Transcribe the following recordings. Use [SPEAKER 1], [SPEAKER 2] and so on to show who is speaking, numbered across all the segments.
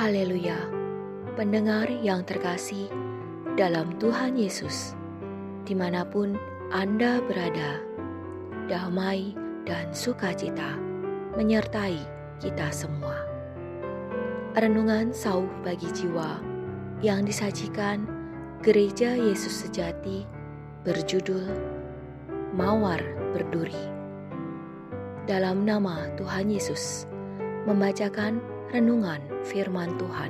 [SPEAKER 1] Haleluya, pendengar yang terkasih dalam Tuhan Yesus, dimanapun Anda berada, damai dan sukacita menyertai kita semua. Renungan sauh bagi jiwa yang disajikan Gereja Yesus Sejati berjudul Mawar Berduri. Dalam nama Tuhan Yesus, membacakan renungan firman Tuhan.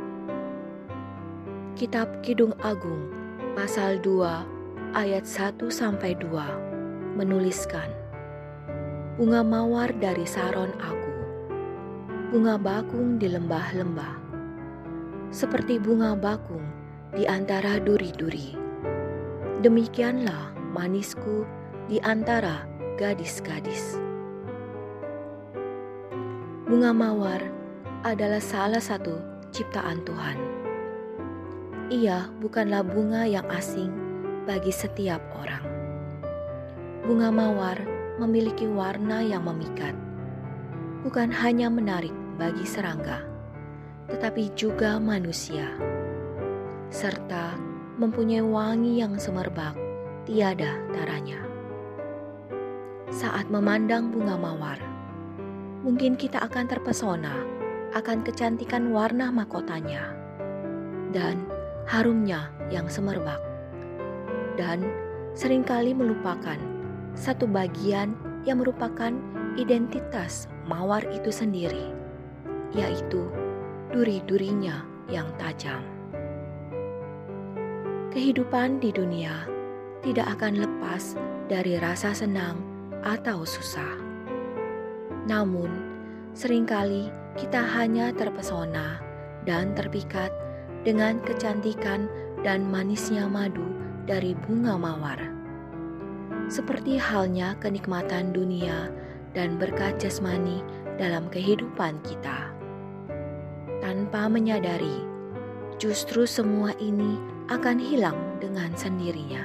[SPEAKER 1] Kitab Kidung Agung pasal 2 ayat 1-2 menuliskan, bunga mawar dari Saron aku, bunga bakung di lembah-lembah, seperti bunga bakung di antara duri-duri. Demikianlah manisku di antara gadis-gadis. Bunga mawar adalah salah satu ciptaan Tuhan. Ia bukanlah bunga yang asing bagi setiap orang. Bunga mawar memiliki warna yang memikat, bukan hanya menarik bagi serangga, tetapi juga manusia, serta mempunyai wangi yang semerbak tiada taranya. Saat memandang bunga mawar, mungkin kita akan terpesona akan kecantikan warna mahkotanya dan harumnya yang semerbak, dan seringkali melupakan satu bagian yang merupakan identitas mawar itu sendiri, yaitu duri-durinya yang tajam. Kehidupan di dunia tidak akan lepas dari rasa senang atau susah. Namun, seringkali kita hanya terpesona dan terpikat dengan kecantikan dan manisnya madu dari bunga mawar. Seperti halnya kenikmatan dunia dan berkat jasmani dalam kehidupan kita. Tanpa menyadari, justru semua ini akan hilang dengan sendirinya.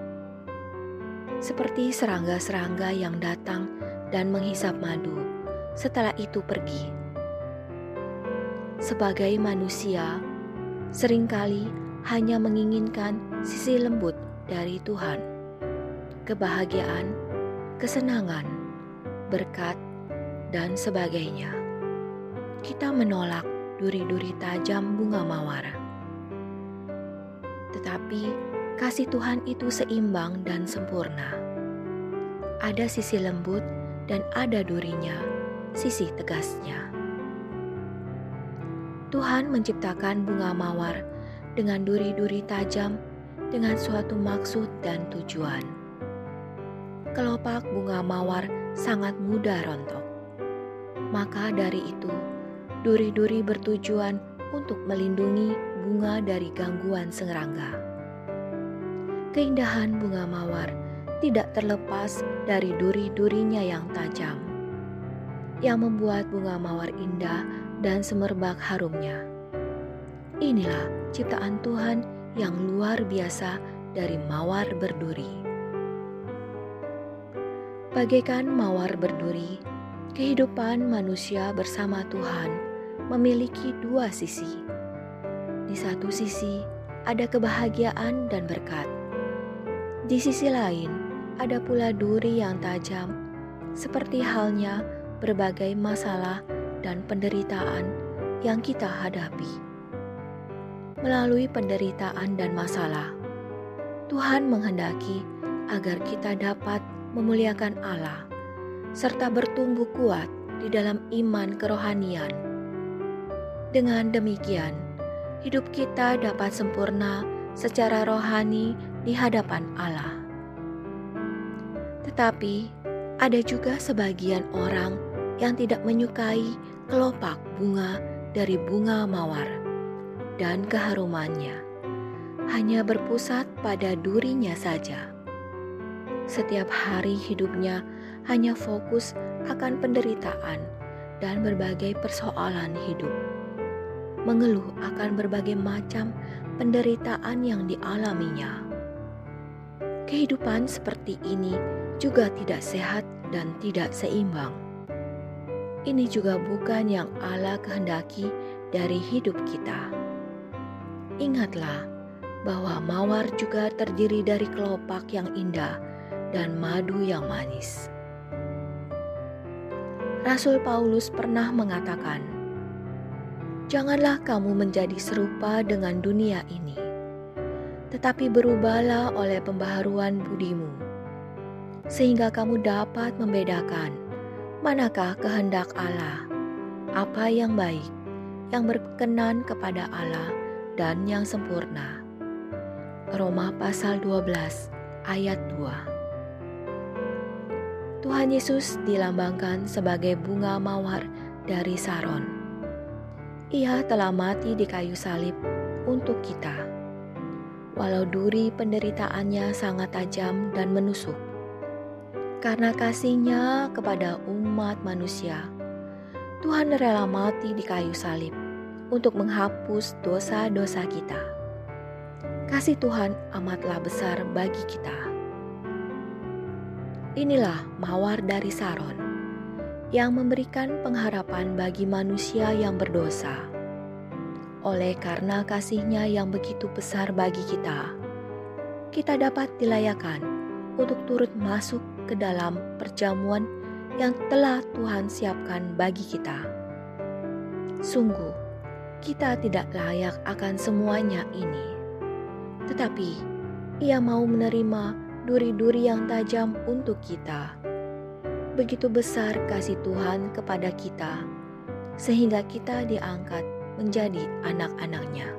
[SPEAKER 1] Seperti serangga-serangga yang datang dan menghisap madu, setelah itu pergi. Sebagai manusia, seringkali hanya menginginkan sisi lembut dari Tuhan, kebahagiaan, kesenangan, berkat, dan sebagainya. Kita menolak duri-duri tajam bunga mawar. Tetapi kasih Tuhan itu seimbang dan sempurna. Ada sisi lembut dan ada durinya, sisi tegasnya. Tuhan menciptakan bunga mawar dengan duri-duri tajam dengan suatu maksud dan tujuan. Kelopak bunga mawar sangat mudah rontok. Maka dari itu, duri-duri bertujuan untuk melindungi bunga dari gangguan serangga. Keindahan bunga mawar tidak terlepas dari duri-durinya yang tajam, yang membuat bunga mawar indah dan semerbak harumnya. Inilah ciptaan Tuhan yang luar biasa dari mawar berduri. Bagaikan mawar berduri, kehidupan manusia bersama Tuhan memiliki dua sisi. Di satu sisi ada kebahagiaan dan berkat. Di sisi lain ada pula duri yang tajam, seperti halnya berbagai masalah dan penderitaan yang kita hadapi. Melalui penderitaan dan masalah, Tuhan menghendaki agar kita dapat memuliakan Allah serta bertumbuh kuat di dalam iman kerohanian. Dengan demikian, hidup kita dapat sempurna secara rohani di hadapan Allah. Tetapi ada juga sebagian orang yang tidak menyukai kelopak bunga dari bunga mawar dan keharumannya, hanya berpusat pada durinya saja. Setiap hari hidupnya hanya fokus akan penderitaan dan berbagai persoalan hidup, mengeluh akan berbagai macam penderitaan yang dialaminya. Kehidupan seperti ini juga tidak sehat dan tidak seimbang. Ini juga bukan yang Allah kehendaki dari hidup kita. Ingatlah bahwa mawar juga terdiri dari kelopak yang indah dan madu yang manis. Rasul Paulus pernah mengatakan, "Janganlah kamu menjadi serupa dengan dunia ini, tetapi berubahlah oleh pembaharuan budimu, sehingga kamu dapat membedakan manakah kehendak Allah, apa yang baik, yang berkenan kepada Allah, dan yang sempurna." Roma pasal 12 ayat 2. Tuhan Yesus dilambangkan sebagai bunga mawar dari Saron. Ia telah mati di kayu salib untuk kita. Walau duri penderitaannya sangat tajam dan menusuk, karena kasih-Nya kepada umat manusia, Tuhan rela mati di kayu salib untuk menghapus dosa-dosa kita. Kasih Tuhan amatlah besar bagi kita. Inilah mawar dari Saron yang memberikan pengharapan bagi manusia yang berdosa. Oleh karena kasih-Nya yang begitu besar bagi kita dapat dilayakan untuk turut masuk ke dalam perjamuan yang telah Tuhan siapkan bagi kita. Sungguh, kita tidak layak akan semuanya ini. Tetapi Ia mau menerima duri-duri yang tajam untuk kita. Begitu besar kasih Tuhan kepada kita, sehingga kita diangkat menjadi anak-anak-Nya.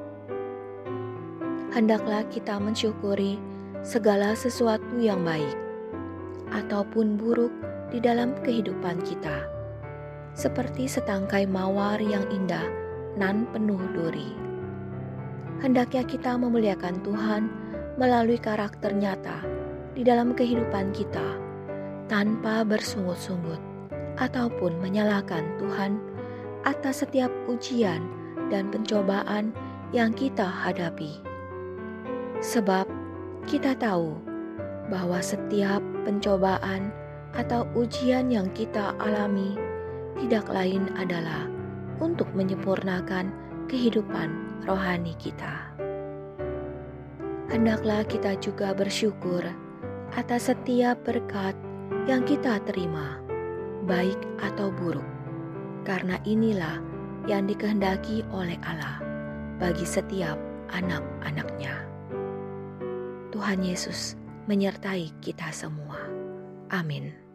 [SPEAKER 1] Hendaklah kita mensyukuri segala sesuatu yang baik ataupun buruk di dalam kehidupan kita, seperti setangkai mawar yang indah nan penuh duri. Hendaknya kita memuliakan Tuhan melalui karakter nyata di dalam kehidupan kita, tanpa bersungut-sungut ataupun menyalahkan Tuhan atas setiap ujian dan pencobaan yang kita hadapi. Sebab kita tahu bahwa setiap pencobaan atau ujian yang kita alami tidak lain adalah untuk menyempurnakan kehidupan rohani kita. Hendaklah kita juga bersyukur atas setiap berkat yang kita terima, baik atau buruk, karena inilah yang dikehendaki oleh Allah bagi setiap anak-anak-Nya. Tuhan Yesus menyertai kita semua. Amin.